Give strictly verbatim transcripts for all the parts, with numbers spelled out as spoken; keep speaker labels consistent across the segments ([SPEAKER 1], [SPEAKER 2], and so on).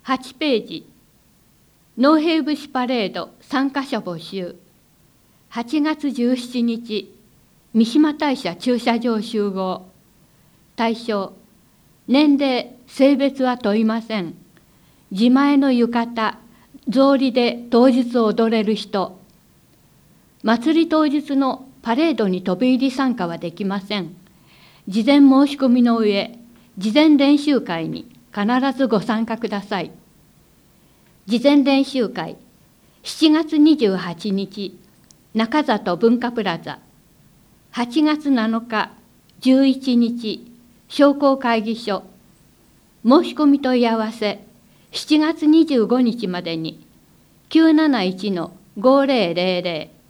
[SPEAKER 1] はちページ、農兵節パレード参加者募集。はちがつじゅうしちにち、三島大社駐車場集合。対象、年齢、性別は問いません。自前の浴衣、草履で当日踊れる人。祭り当日のパレードに飛び入り参加はできません。事前申し込みの上、事前練習会に必ずご参加ください。事前練習会、しちがつにじゅうはちにち、中里文化プラザ。はちがつなのか、じゅういちにち、商工会議所。申し込み問い合わせ、しちがつにじゅうごにちまでに、きゅうなないちのごぜろぜろぜろ。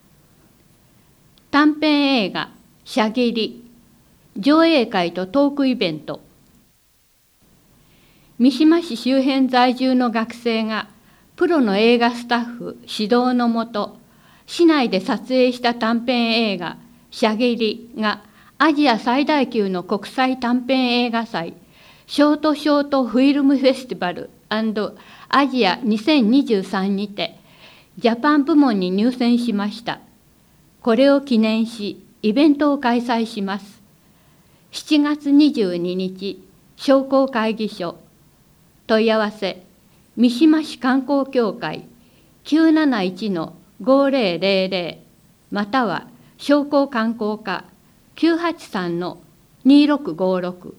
[SPEAKER 1] 短編映画、しゃぎり。上映会とトークイベント。三島市周辺在住の学生が、プロの映画スタッフ指導のもと、市内で撮影した短編映画、しゃぎりが、アジア最大級の国際短編映画祭、ショートショートフィルムフェスティバル&アジアにせんにじゅうさんにて、ジャパン部門に入選しました。これを記念し、イベントを開催します。しちがつにじゅうににち、商工会議所。問い合わせ、三島市観光協会きゅうなないちのごぜろぜろぜろまたは商工観光課きゅうはちさんのにろくごろく。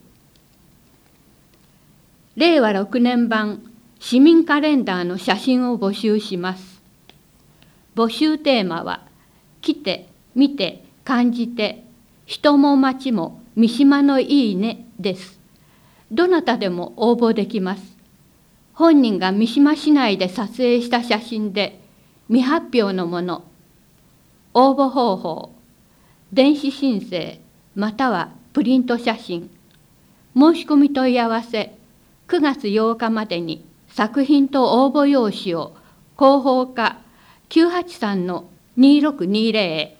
[SPEAKER 1] れいわろくねん版市民カレンダーの写真を募集します。募集テーマは、来て、見て、感じて、人も町も三島のいいねです。どなたでも応募できます。本人が三島市内で撮影した写真で未発表のもの。応募方法、電子申請またはプリント写真。申し込み問い合わせ、くがつようかまでに作品と応募用紙を広報課きゅうはちさんのにろくにぜろへ。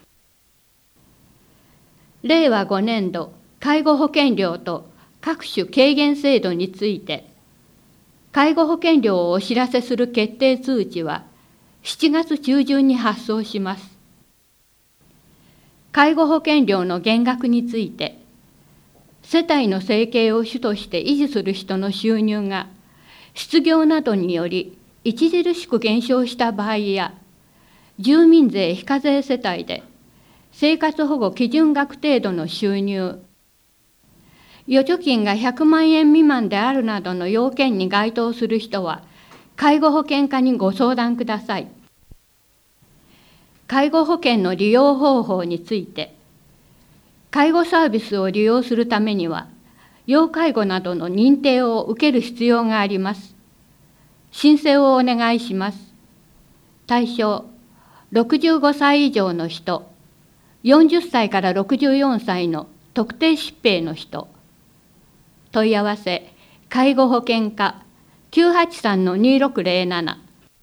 [SPEAKER 1] れいわごねんど介護保険料と各種軽減制度について、介護保険料をお知らせする決定通知はしちがつちゅうじゅんに発送します。介護保険料の減額について、世帯の生計を主として維持する人の収入が失業などにより著しく減少した場合や、住民税非課税世帯で生活保護基準額程度の収入、預貯金がひゃくまんえん未満であるなどの要件に該当する人は、介護保険課にご相談ください。介護保険の利用方法について、介護サービスを利用するためには、要介護などの認定を受ける必要があります。申請をお願いします。対象、ろくじゅうごさい以上の人、よんじゅっさいからろくじゅうよんさいの特定疾病の人。問い合わせ、介護保険課きゅうはちさんのにろくぜろなな。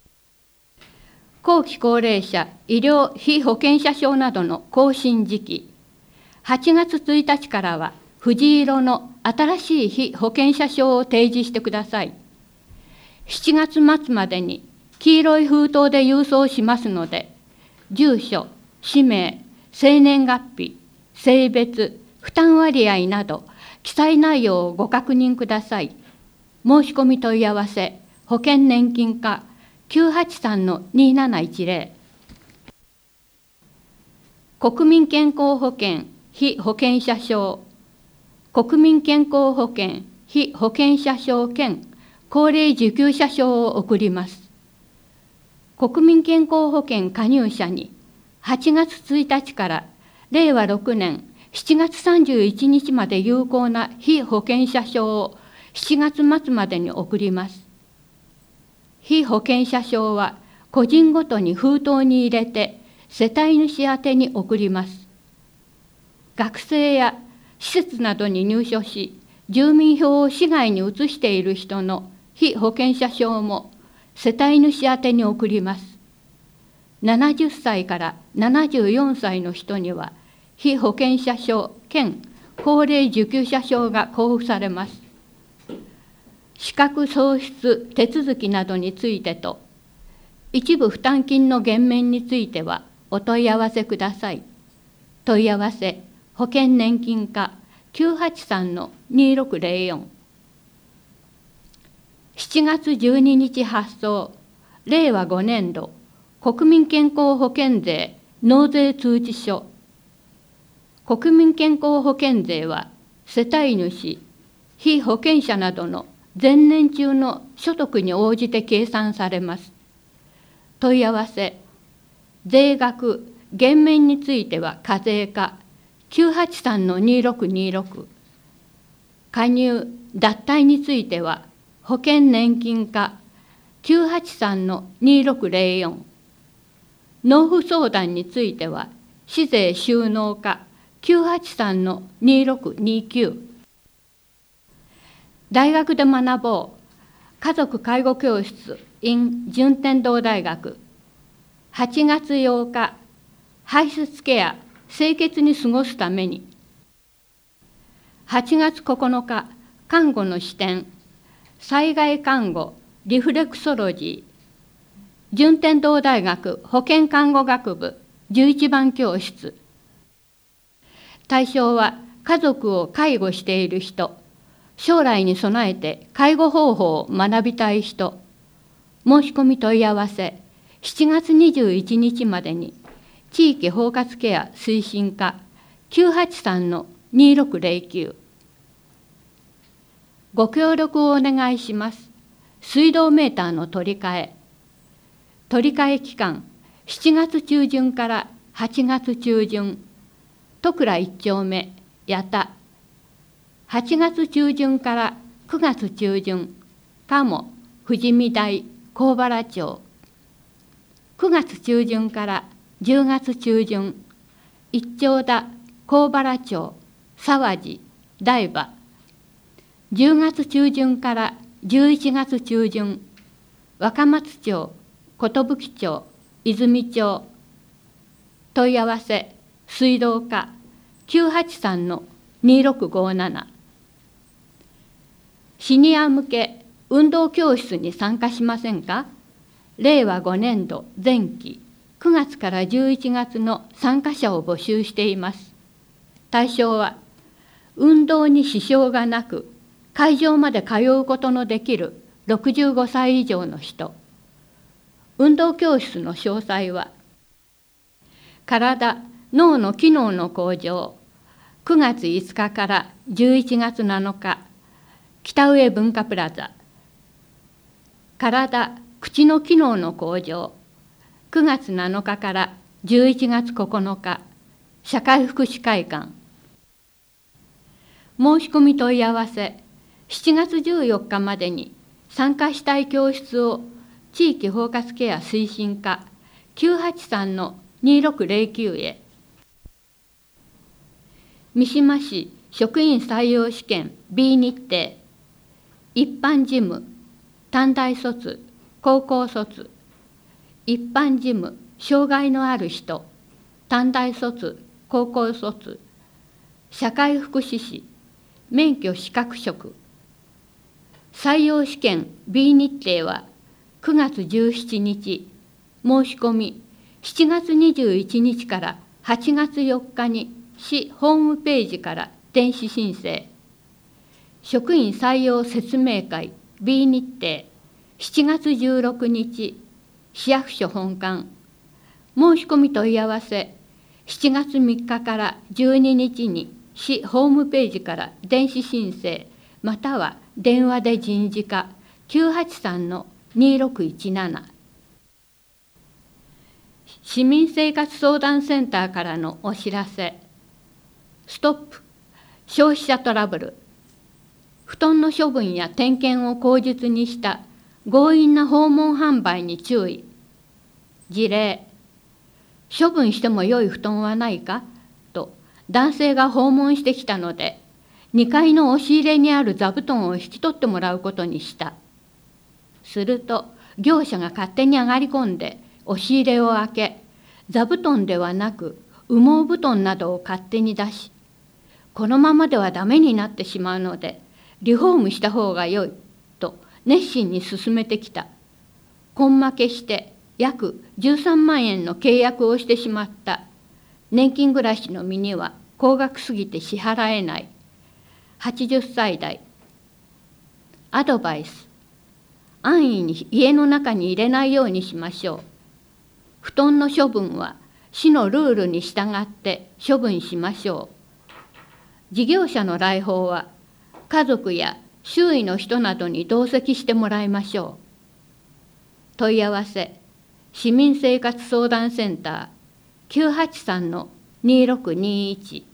[SPEAKER 1] 後期高齢者医療被保険者証などの更新時期、はちがつついたちからは藤色の新しい被保険者証を提示してください。しちがつまつまでに黄色い封筒で郵送しますので、住所、氏名、生年月日、性別、負担割合など、記載内容をご確認ください。申し込み問い合わせ、保険年金課きゅうはちさんのになないちぜろ。国民健康保険被保険者証、国民健康保険被保険者証兼高齢受給者証を送ります。国民健康保険加入者にはちがつついたちかられいわろくねんしちがつさんじゅういちにちまで有効な被保険者証をしちがつまつまでに送ります。被保険者証は個人ごとに封筒に入れて世帯主宛てに送ります。学生や施設などに入所し、住民票を市外に移している人の被保険者証も世帯主宛てに送ります。ななじゅっさいからななじゅうよんさいの人には、被保険者証兼高齢受給者証が交付されます。 資格喪失手続きなどについてと、一部負担金の減免についてはお問い合わせください。問い合わせ、保険年金課 きゅうはちさんのにろくぜろよん。しちがつじゅうににち発送、れいわごねんど国民健康保険税納税通知書。国民健康保険税は世帯主、被保険者などの前年中の所得に応じて計算されます。問い合わせ、税額減免については課税課 きゅうはちさんのにろくにろく、加入脱退については保険年金課 きゅうはちさんのにろくぜろよん、納付相談については市税収納課 きゅうはちさんのにろくにきゅう。大学で学ぼう家族介護教室 in 順天堂大学。はちがつようか、排出ケア清潔に過ごすために。はちがつここのか、看護の視点、災害看護リフレクソロジー、順天堂大学保健看護学部じゅういちばん教室。対象は家族を介護している人、将来に備えて介護方法を学びたい人。申し込み問い合わせ、しちがつにじゅういちにちまでに地域包括ケア推進課 きゅうはちさんのにろくぜろきゅう。ご協力をお願いします。水道メーターの取り替え。取り替え期間、しちがつちゅうじゅんからはちがつちゅうじゅん、戸倉いっちょうめ、八田。はちがつちゅうじゅんからくがつちゅうじゅん、鴨、富士見台、幸原町。くがつちゅうじゅんからじゅうがつちゅうじゅん、一町田、幸原町、沢地、台場。じゅうがつちゅうじゅんからじゅういちがつちゅうじゅん、若松町、寿町、泉町。問い合わせ、水道課 きゅうはちさんのにろくごなな。シニア向け運動教室に参加しませんか？れいわごねんど前期くがつからじゅういちがつの参加者を募集しています。対象は、運動に支障がなく、会場まで通うことのできるろくじゅうごさい以上の人。運動教室の詳細は、体、脳の機能の向上、くがついつかからじゅういちがつなのか、北上文化プラザ。体、口の機能の向上、くがつなのかからじゅういちがつここのか、社会福祉会館。申し込み問い合わせ、しちがつじゅうよっかまでに参加したい教室を地域包括ケア推進課 きゅうはちさんのにろくぜろきゅう へ。三島市職員採用試験 B 日程、一般事務、短大卒、高校卒、一般事務、障害のある人、短大卒、高校卒、社会福祉士、免許資格職。採用試験 B 日程はくがつじゅうしちにち、申し込みしちがつにじゅういちにちからはちがつよっかに市ホームページから電子申請。職員採用説明会 B 日程、しちがつじゅうろくにち、市役所本館。申し込み問い合わせ、しちがつみっかからじゅうににちに市ホームページから電子申請、または電話で人事課 きゅうはちさんのにろくいちなな。市民生活相談センターからのお知らせ。ストップ消費者トラブル。布団の処分や点検を口実にした強引な訪問販売に注意。事例、処分しても良い布団はないかと男性が訪問してきたので、にかいの押し入れにある座布団を引き取ってもらうことにした。すると業者が勝手に上がり込んで押し入れを開け、座布団ではなく羽毛布団などを勝手に出し、このままではダメになってしまうのでリフォームした方が良いと熱心に進めてきた。根負けして約じゅうさんまんえんの契約をしてしまった。年金暮らしの身には高額すぎて支払えない。はちじゅっさい代。アドバイス。安易に家の中に入れないようにしましょう。布団の処分は市のルールに従って処分しましょう。事業者の来訪は家族や周囲の人などに同席してもらいましょう。問い合わせ、市民生活相談センターきゅうはちさんのにろくにいち